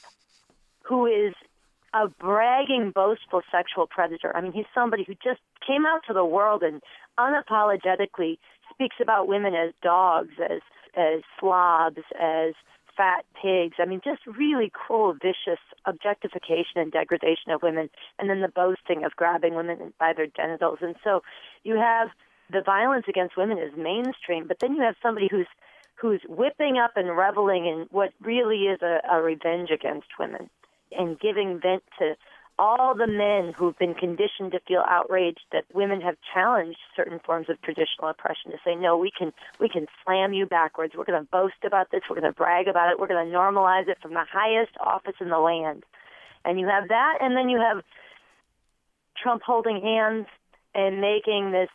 who is a bragging, boastful sexual predator. I mean, he's somebody who just came out to the world and unapologetically speaks about women as dogs, as as slobs, as fat pigs. I mean, just really cruel, vicious objectification and degradation of women, and then the boasting of grabbing women by their genitals. And so you have the violence against women is mainstream, but then you have somebody who's who's whipping up and reveling in what really is a, a revenge against women and giving vent to all the men who've been conditioned to feel outraged that women have challenged certain forms of traditional oppression, to say, no, we can we can slam you backwards. We're going to boast about this. We're going to brag about it. We're going to normalize it from the highest office in the land. And you have that, and then you have Trump holding hands and making this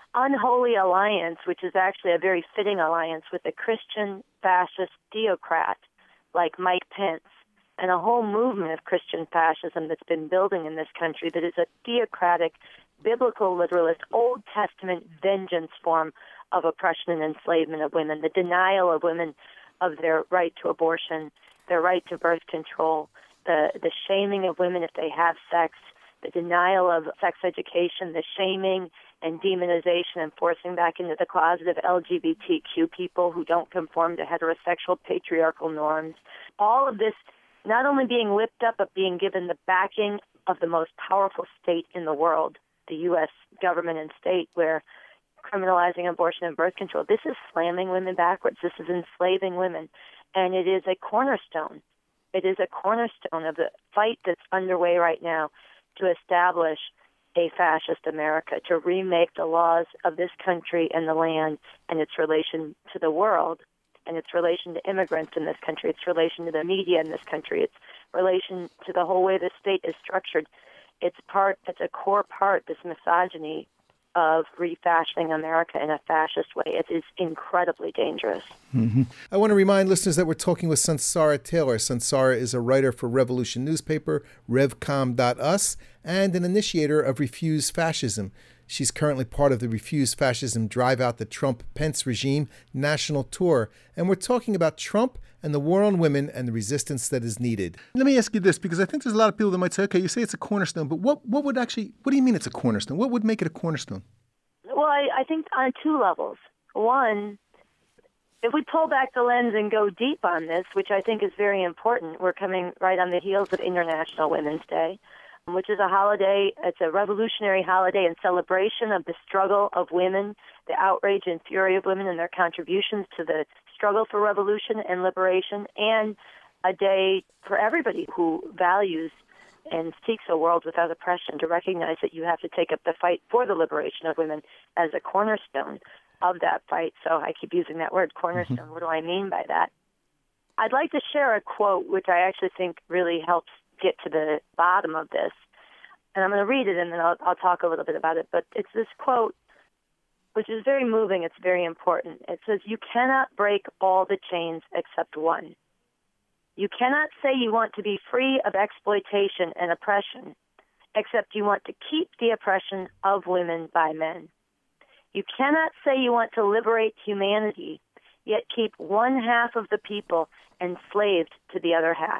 unholy alliance, which is actually a very fitting alliance with a Christian fascist theocrat like Mike Pence, and a whole movement of Christian fascism that's been building in this country that is a theocratic, biblical literalist, Old Testament vengeance form of oppression and enslavement of women, the denial of women of their right to abortion, their right to birth control, the, the shaming of women if they have sex, the denial of sex education, the shaming and demonization and forcing back into the closet of L G B T Q people who don't conform to heterosexual patriarchal norms. All of this not only being whipped up, but being given the backing of the most powerful state in the world, the U S government and state, where criminalizing abortion and birth control, this is slamming women backwards. This is enslaving women. And it is a cornerstone. It is a cornerstone of the fight that's underway right now to establish a fascist America, to remake the laws of this country and the land and its relation to the world, and its relation to immigrants in this country, its relation to the media in this country, its relation to the whole way the state is structured. It's part, it's a core part, this misogyny of refashioning America in a fascist way. It is incredibly dangerous. Mm-hmm. I want to remind listeners that we're talking with Sunsara Taylor. Sunsara is a writer for Revolution newspaper, revcom dot u s, and an initiator of Refuse Fascism. She's currently part of the Refuse Fascism Drive Out the Trump-Pence Regime national tour, and we're talking about Trump and the war on women and the resistance that is needed. Let me ask you this, because I think there's a lot of people that might say, okay, you say it's a cornerstone, but what, what would actually, what do you mean it's a cornerstone? What would make it a cornerstone? Well, I, I think on two levels. One, if we pull back the lens and go deep on this, which I think is very important, we're coming right on the heels of International Women's Day, which is a holiday, it's a revolutionary holiday in celebration of the struggle of women, the outrage and fury of women and their contributions to the struggle for revolution and liberation, and a day for everybody who values and seeks a world without oppression, to recognize that you have to take up the fight for the liberation of women as a cornerstone of that fight. So I keep using that word, cornerstone. Mm-hmm. What do I mean by that? I'd like to share a quote which I actually think really helps get to the bottom of this. And I'm going to read it, and then I'll, I'll talk a little bit about it. But it's this quote, which is very moving. It's very important. It says, "You cannot break all the chains except one. You cannot say you want to be free of exploitation and oppression, except you want to keep the oppression of women by men. You cannot say you want to liberate humanity, yet keep one half of the people enslaved to the other half.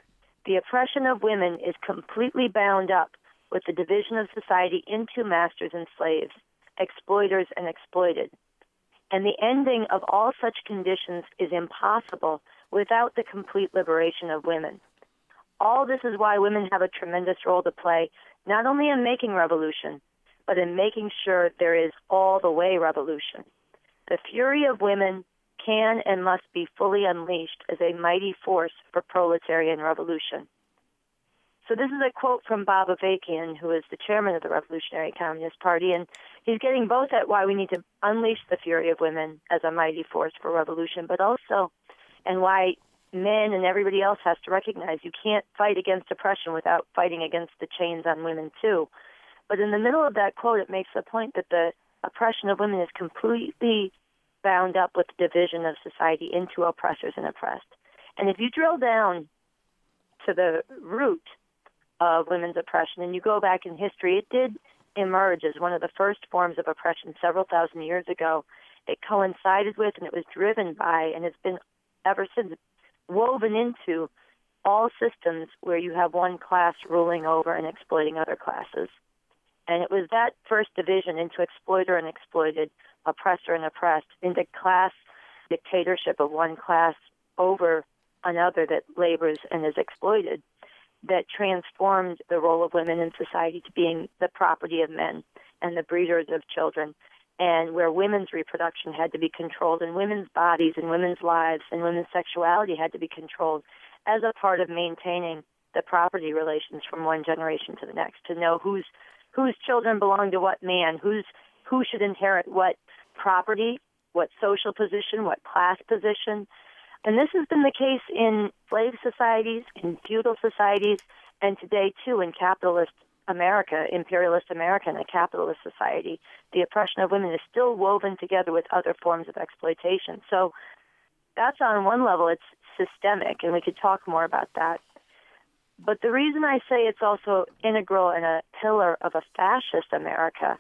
The oppression of women is completely bound up with the division of society into masters and slaves, exploiters and exploited. And the ending of all such conditions is impossible without the complete liberation of women. All this is why women have a tremendous role to play, not only in making revolution, but in making sure there is all the way revolution. The fury of women can and must be fully unleashed as a mighty force for proletarian revolution." So this is a quote from Bob Avakian, who is the chairman of the Revolutionary Communist Party, and he's getting both at why we need to unleash the fury of women as a mighty force for revolution, but also, and why men and everybody else has to recognize you can't fight against oppression without fighting against the chains on women too. But in the middle of that quote, it makes the point that the oppression of women is completely bound up with the division of society into oppressors and oppressed. And if you drill down to the root of women's oppression, and you go back in history, it did emerge as one of the first forms of oppression several thousand years ago. It coincided with and it was driven by, and it's been ever since woven into all systems where you have one class ruling over and exploiting other classes. And it was that first division into exploiter and exploited, oppressor and oppressed, into class dictatorship of one class over another that labors and is exploited, that transformed the role of women in society to being the property of men and the breeders of children, and where women's reproduction had to be controlled, and women's bodies and women's lives and women's sexuality had to be controlled as a part of maintaining the property relations from one generation to the next, to know whose whose children belong to what man, who's who should inherit what property, what social position, what class position. And this has been the case in slave societies, in feudal societies, and today, too, in capitalist America, imperialist America, and a capitalist society, the oppression of women is still woven together with other forms of exploitation. So that's on one level, it's systemic, and we could talk more about that. But the reason I say it's also integral and a pillar of a fascist America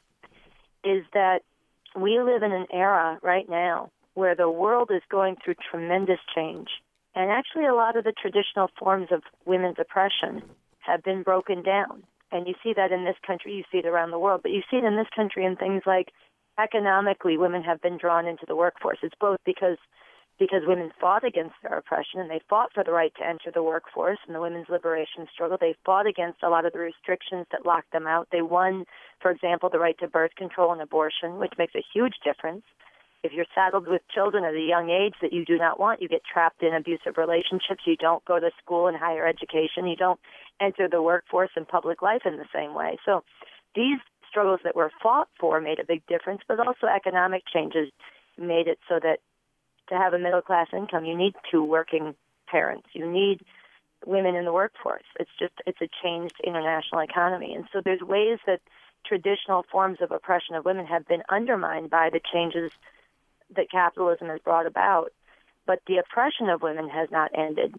is that we live in an era right now where the world is going through tremendous change. And actually a lot of the traditional forms of women's oppression have been broken down. And you see that in this country, you see it around the world, but you see it in this country in things like economically women have been drawn into the workforce. It's both because because women fought against their oppression and they fought for the right to enter the workforce in the women's liberation struggle. They fought against a lot of the restrictions that locked them out. They won, for example, the right to birth control and abortion, which makes a huge difference. If you're saddled with children at a young age that you do not want, you get trapped in abusive relationships, you don't go to school and higher education, you don't enter the workforce and public life in the same way. So these struggles that were fought for made a big difference, but also economic changes made it so that to have a middle-class income, you need two working parents. You need women in the workforce. It's just, it's a changed international economy. And so there's ways that traditional forms of oppression of women have been undermined by the changes that capitalism has brought about. But the oppression of women has not ended.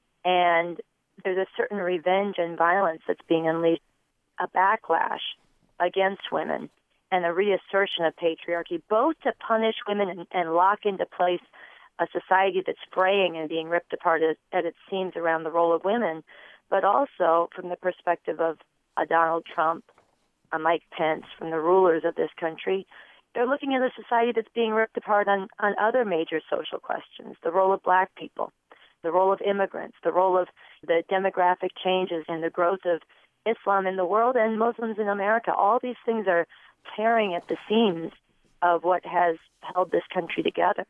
And there's a certain revenge and violence that's being unleashed, a backlash against women and a reassertion of patriarchy, both to punish women and, and lock into place a society that's fraying and being ripped apart at, at its seams around the role of women, but also from the perspective of a Donald Trump, a Mike Pence, from the rulers of this country. They're looking at a society that's being ripped apart on, on other major social questions, the role of black people, the role of immigrants, the role of the demographic changes and the growth of Islam in the world and Muslims in America. All these things are tearing at the seams of what has held this country together.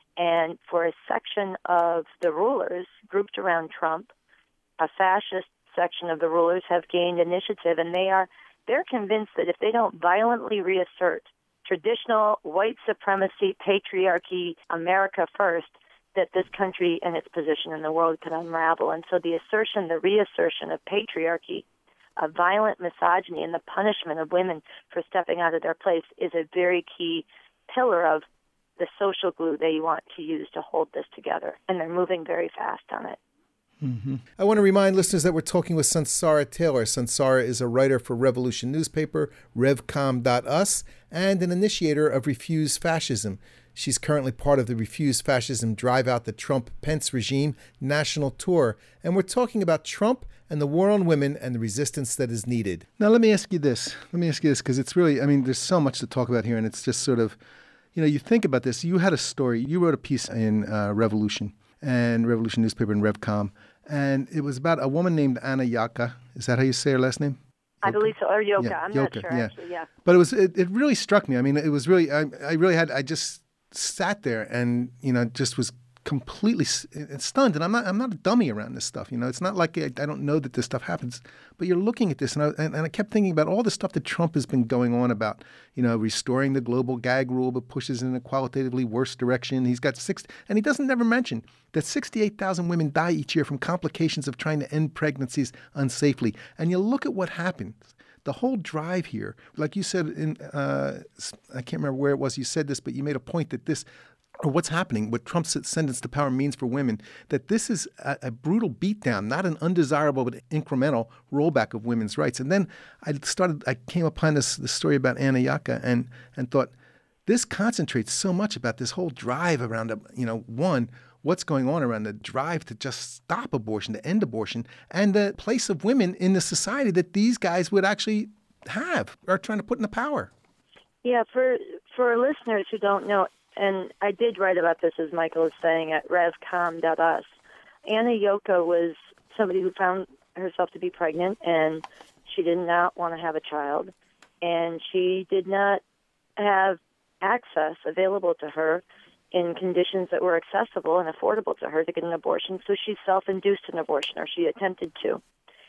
And for a section of the rulers grouped around Trump, a fascist section of the rulers have gained initiative, and they are they're convinced that if they don't violently reassert traditional white supremacy, patriarchy, America first, that this country and its position in the world could unravel. And so the assertion, the reassertion of patriarchy, of violent misogyny, and the punishment of women for stepping out of their place is a very key pillar of the social glue they want to use to hold this together. And they're moving very fast on it. Mm-hmm. I want to remind listeners that we're talking with Sunsara Taylor. Sunsara is a writer for Revolution newspaper, revcom dot u s, and an initiator of Refuse Fascism. She's currently part of the Refuse Fascism Drive Out the Trump-Pence Regime national tour. And we're talking about Trump and the war on women and the resistance that is needed. Now, let me ask you this. Let me ask you this, because it's really, I mean, there's so much to talk about here, and it's just sort of, you know, you think about this. You had a story. You wrote a piece in uh, Revolution, and Revolution newspaper and Revcom, and it was about a woman named Anna Yaka. Is that how you say her last name? I believe so, or Yoka. Yeah, I'm Yoka, not sure, yeah. actually, yeah. But it was, it, it really struck me. I mean, it was really, I, I really had, I just sat there and, you know, just was completely stunned. And I'm not, I'm not a dummy around this stuff. You know, it's not like I, I don't know that this stuff happens, but you're looking at this. And I, and, and I kept thinking about all the stuff that Trump has been going on about, you know, restoring the global gag rule, but pushes in a qualitatively worse direction. He's got six, and he doesn't never mention that sixty-eight thousand women die each year from complications of trying to end pregnancies unsafely. And you look at what happens. The whole drive here, like you said, in uh, I can't remember where it was you said this, but you made a point that this, or what's happening, what Trump's ascendance to power means for women, that this is a, a brutal beatdown, not an undesirable but incremental rollback of women's rights. And then I started, I came upon this, this story about Anna Yaka and and thought, this concentrates so much about this whole drive around, you know, one, what's going on around the drive to just stop abortion, to end abortion, and the place of women in the society that these guys would actually have, are trying to put into power. Yeah, for for listeners who don't know, and I did write about this, as Michael is saying, at revcom dot u s. Anna Yaka was somebody who found herself to be pregnant, and she did not want to have a child, and she did not have access available to her in conditions that were accessible and affordable to her to get an abortion, so she self-induced an abortion, or she attempted to.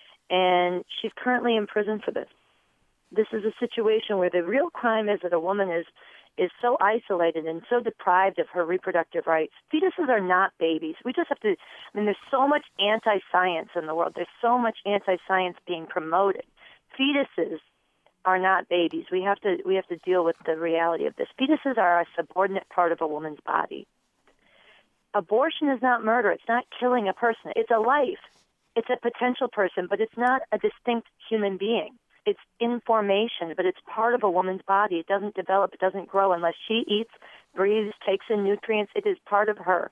And she's currently in prison for this. This is a situation where the real crime is that a woman is is so isolated and so deprived of her reproductive rights. Fetuses are not babies. We just have to, I mean, there's so much anti-science in the world. There's so much anti-science being promoted. fetuses are not babies. We have to we have to deal with the reality of this. Fetuses are a subordinate part of a woman's body. Abortion is not murder. It's not killing a person. It's a life. It's a potential person, but it's not a distinct human being. It's information, but it's part of a woman's body. It doesn't develop. It doesn't grow unless she eats, breathes, takes in nutrients. It is part of her.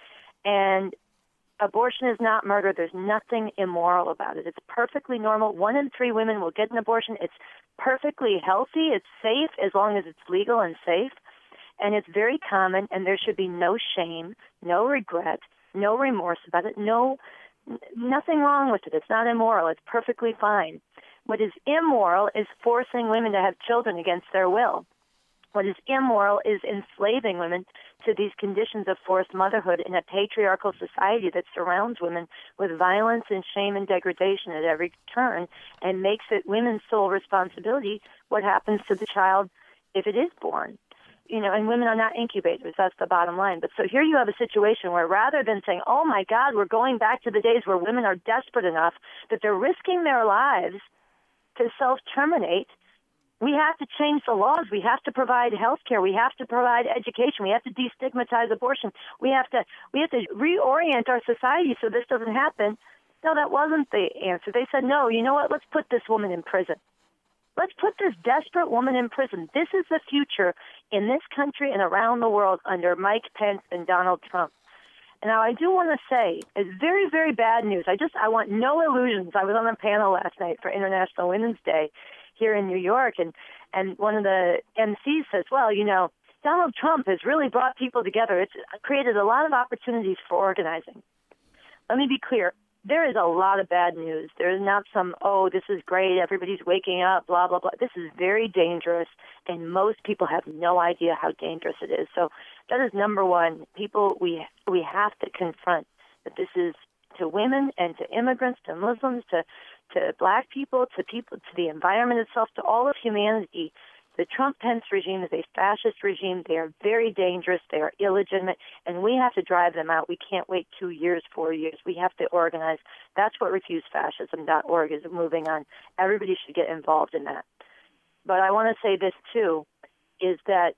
And abortion is not murder. There's nothing immoral about it. It's perfectly normal. One in three women will get an abortion. It's perfectly healthy. It's safe as long as it's legal and safe. And it's very common, and there should be no shame, no regret, no remorse about it, no, n- nothing wrong with it. It's not immoral. It's perfectly fine. What is immoral is forcing women to have children against their will. What is immoral is enslaving women to these conditions of forced motherhood in a patriarchal society that surrounds women with violence and shame and degradation at every turn and makes it women's sole responsibility what happens to the child if it is born. You know, and women are not incubators. That's the bottom line. But so here you have a situation where rather than saying, oh, my God, we're going back to the days where women are desperate enough that they're risking their lives to self-terminate, we have to change the laws. We have to provide health care. We have to provide education. We have to destigmatize abortion. We have to we have to reorient our society so this doesn't happen. No, that wasn't the answer. They said, no, you know what? Let's put this woman in prison. Let's put this desperate woman in prison. This is the future in this country and around the world under Mike Pence and Donald Trump. And now I do want to say, it's very, very bad news. I just, I want no illusions. I was on a panel last night for International Women's Day here in New York, and, and one of the M Cs says, well, you know, Donald Trump has really brought people together. It's created a lot of opportunities for organizing. Let me be clear. There is a lot of bad news. There is not some, oh, this is great, everybody's waking up, blah, blah, blah. This is very dangerous, and most people have no idea how dangerous it is. So that is number one. People, we we have to confront that this is to women and to immigrants, to Muslims, to, to black people, to people, to the environment itself, to all of humanity. The Trump-Pence regime is a fascist regime. They are very dangerous. They are illegitimate, and we have to drive them out. We can't wait two years, four years. We have to organize. That's what refuse fascism dot org is moving on. Everybody should get involved in that. But I want to say this, too, is that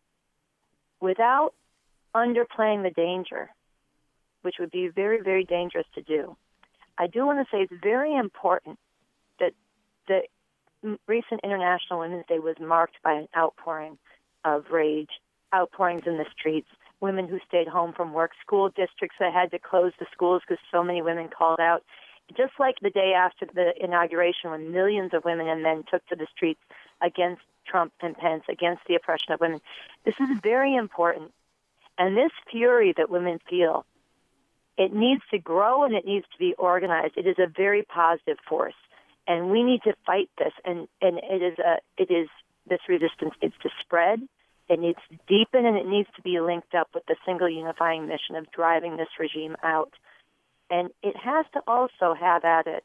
without underplaying the danger, which would be very, very dangerous to do, I do want to say it's very important that the recent International Women's Day was marked by an outpouring of rage, outpourings in the streets, women who stayed home from work, school districts that had to close the schools because so many women called out. Just like the day after the inauguration when millions of women and men took to the streets against Trump and Pence, against the oppression of women. This is very important. And this fury that women feel, it needs to grow and it needs to be organized. It is a very positive force. And we need to fight this, and, and it is a, it is this resistance needs to spread, it needs to deepen, and it needs to be linked up with the single unifying mission of driving this regime out. And it has to also have at it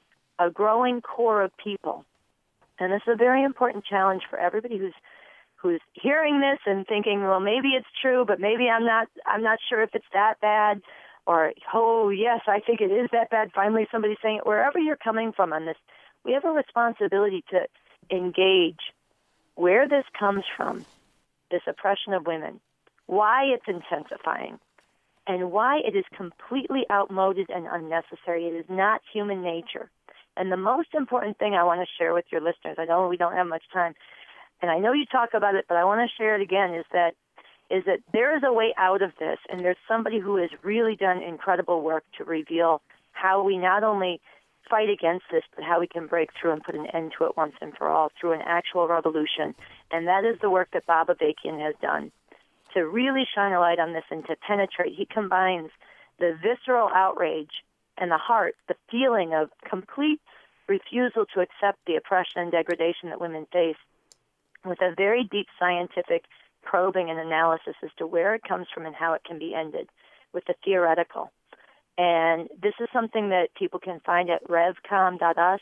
a growing core of people, and this is a very important challenge for everybody who's who's hearing this and thinking, well, maybe it's true, but maybe I'm not. I'm not sure if it's that bad. Or, oh, yes, I think it is that bad. Finally, somebody's saying it. Wherever you're coming from on this, we have a responsibility to engage where this comes from, this oppression of women, why it's intensifying, and why it is completely outmoded and unnecessary. It is not human nature. And the most important thing I want to share with your listeners, I know we don't have much time, and I know you talk about it, but I want to share it again, is that is that there is a way out of this, and there's somebody who has really done incredible work to reveal how we not only fight against this, but how we can break through and put an end to it once and for all through an actual revolution. And that is the work that Bob Avakian has done to really shine a light on this and to penetrate. He combines the visceral outrage and the heart, the feeling of complete refusal to accept the oppression and degradation that women face, with a very deep scientific probing and analysis as to where it comes from and how it can be ended, with the theoretical. And this is something that people can find at revcom dot u s,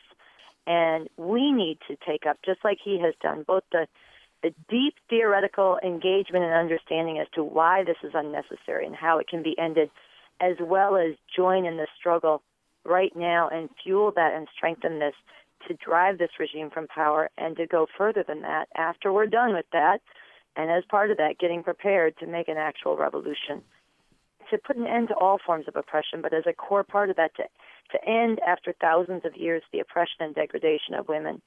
and we need to take up, just like he has done, both the, the deep theoretical engagement and understanding as to why this is unnecessary and how it can be ended, as well as join in the struggle right now and fuel that and strengthen this to drive this regime from power and to go further than that after we're done with that, and as part of that, getting prepared to make an actual revolution, to put an end to all forms of oppression, but as a core part of that, to, to end, after thousands of years, the oppression and degradation of women.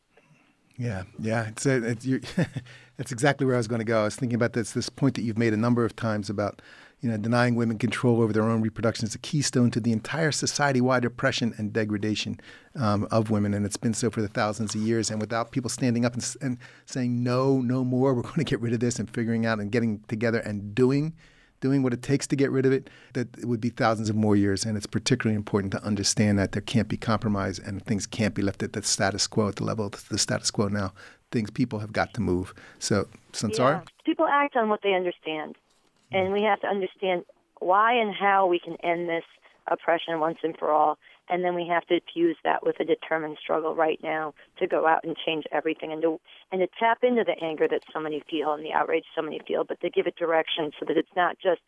Yeah, yeah, it's, a, it's you're, that's exactly where I was going to go. I was thinking about this this point that you've made a number of times about, you know, denying women control over their own reproduction is a keystone to the entire society-wide oppression and degradation um, of women, and it's been so for the thousands of years. And without people standing up and, and saying no, no more, we're going to get rid of this, and figuring out and getting together and doing. doing what it takes to get rid of it, that it would be thousands of more years. And it's particularly important to understand that there can't be compromise and things can't be left at the status quo, at the level of the status quo now. Things, people have got to move. So, Sansara? Yeah. People act on what they understand. And we have to understand why and how we can end this oppression once and for all. And then we have to fuse that with a determined struggle right now to go out and change everything and to, and to tap into the anger that so many feel and the outrage so many feel, but to give it direction so that it's not just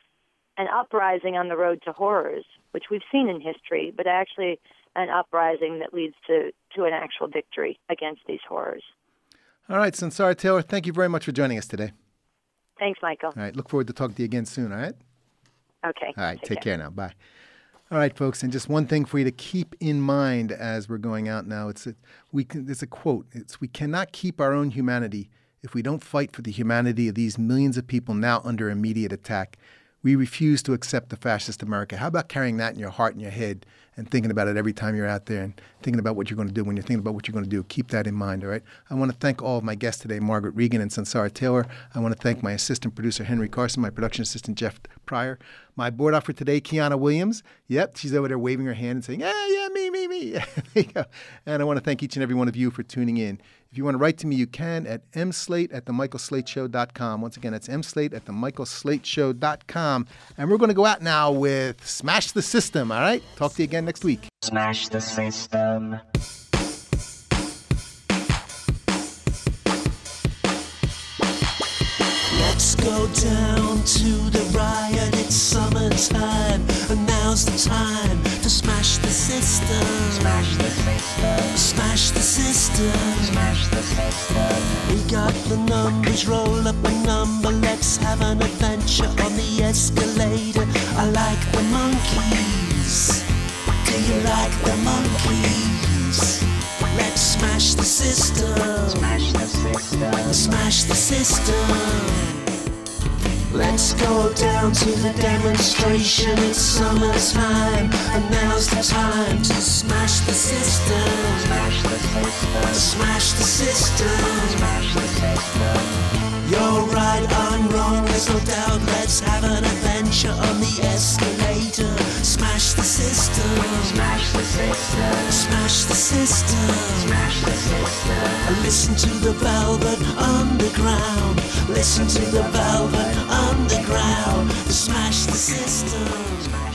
an uprising on the road to horrors, which we've seen in history, but actually an uprising that leads to, to an actual victory against these horrors. All right, Sansara Taylor, thank you very much for joining us today. Thanks, Michael. All right, look forward to talking to you again soon, all right? Okay. All right, take, take care. care now. Bye. All right, folks, and just one thing for you to keep in mind as we're going out now. It's a, we can, it's a quote. It's, we cannot keep our own humanity if we don't fight for the humanity of these millions of people now under immediate attack. We refuse to accept the fascist America. How about carrying that in your heart and your head and thinking about it every time you're out there and thinking about what you're going to do when you're thinking about what you're going to do? Keep that in mind, all right? I want to thank all of my guests today, Margaret Regan and Sansara Taylor. I want to thank my assistant producer, Henry Carson, my production assistant, Jeff Pryor. My board op for today, Kiana Williams. Yep, she's over there waving her hand and saying, yeah, yeah, me, me, me. There you go. And I want to thank each and every one of you for tuning in. If you want to write to me, you can at mslate at the michael slate show dot com. Once again, that's mslate at the michael slate show dot com. And we're going to go out now with Smash the System, all right? Talk to you again next week. Smash the System. Let's go down to the riot, it's summertime, and now's the time to smash the system. Smash the system. Smash the system. Smash the system. We got the numbers, roll up a number, let's have an adventure on the escalator. I like the monkeys. Do you like the monkeys? Let's smash the system. Smash the system. Smash the system. Let's go down to the demonstration, it's summertime, and now's the time to smash the system. Smash the system. Smash the system. Smash the system. You're right, I'm wrong, there's no doubt, let's have an adventure on the escalator. Smash the system. Smash the system. Smash the system. Smash the system. Listen to the Velvet Underground. Listen to the Velvet Underground. Smash the system.